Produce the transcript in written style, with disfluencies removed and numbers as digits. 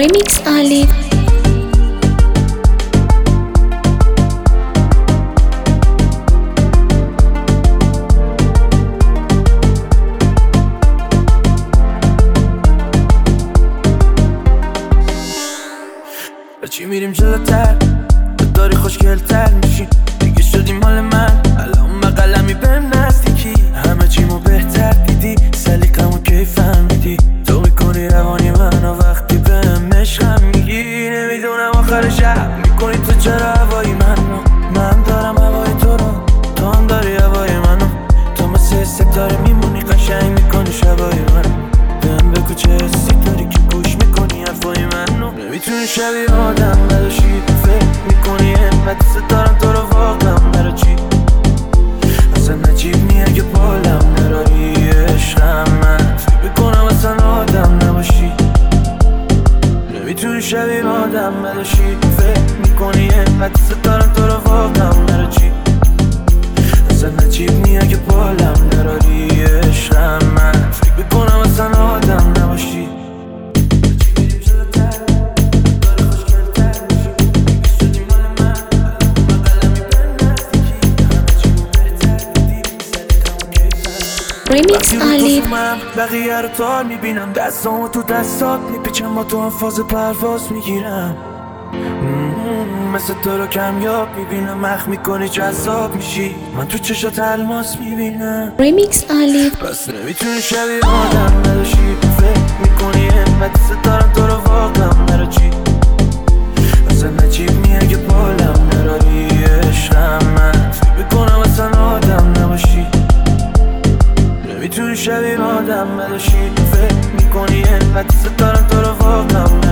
Remix Ali. چی میریم جلوتر تو داری خوشگلتر میشی دیگه شدی مال من الان بغلمی بهم نزدیکی همه چیمو بهتر دیدی سلیقمو کی فهمیدی تو میکنی روانی منو وقتی بهم عشقم میگی نمیدونم آخر شب میکنی تو چرا هوایی من دارم هوای تو رو تو هم داری هوای منو تو مثل ستاره میمونی قشنگ میکنی شبای منو بهم بگو چه حسی داری که گوش میکنی حرفای منو نمیتونی شبیه آدم نداشی فکر میکنی همت ستارم تو رو واقعا برا چی اصلا نجیب نی اگه بالم نراری عشقم من فکر میکنم اصلا آدم نباشی نمیتونی شبیه آدم نداشی فکر میکنی همت ستارم تو رو واقعا برا چی اصلا نجیب نی اگه بالم نراری عشقم من فکر میکنم اصلا آدم نباشی Remix Ali. بقیه رو تار میبینم دستامو تو دستات میپیچم با تو هم فاز پرواز میگیرم مثل تو رو کمیاب میبینم مخ میکنی جذاب میشی من تو چشات الماس میبینم Remix Ali. پس نمیتونی شبیه آدم نداشی فکر میکنی همت ستارم تو رو واقعا برا چی اصلا نجیب نی اگه بالم نراری عشقم من فکر میکنم اصلا آدم نباشی نمیتونی شبیه آدم نداشی فکر میکنی همت ستارم تو رو واقعا